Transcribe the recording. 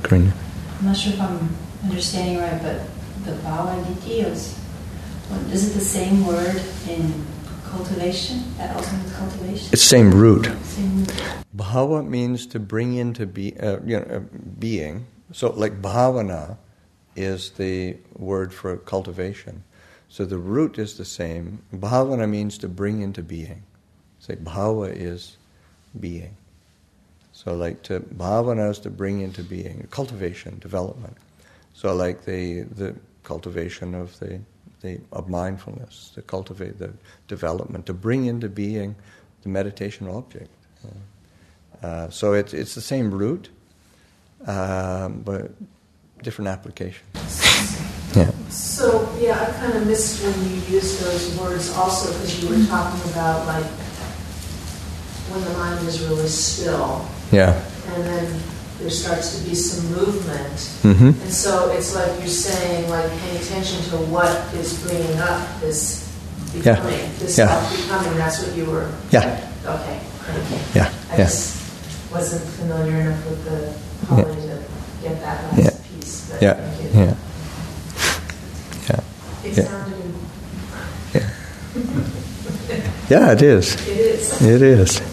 Karina. I'm not sure if I'm understanding right, but the bhava is, is it the same word in cultivation? That also means cultivation? It's same root. Same root. Bhava means to bring into being. So like bhavana is the word for cultivation. So the root is the same. Bhavana means to bring into being. It's like bhava is being. So like to bhavana is to bring into being, cultivation, development. So like the cultivation of of mindfulness, to cultivate the development, to bring into being the meditation object. So it's the same root, but different application. Yeah. So, I kind of missed when you used those words also, because you were talking about, like, when the mind is really still. Yeah. And then there starts to be some movement. Mm-hmm. And so it's like you're saying, like, paying attention to what is bringing up this becoming, this self-becoming. That's what you were... Yeah. Okay, thank you. Yeah. I just wasn't familiar enough with the Pali to get that last piece. But thank you. Yeah. It sounded... Yeah. Yeah, it is. It is. It is.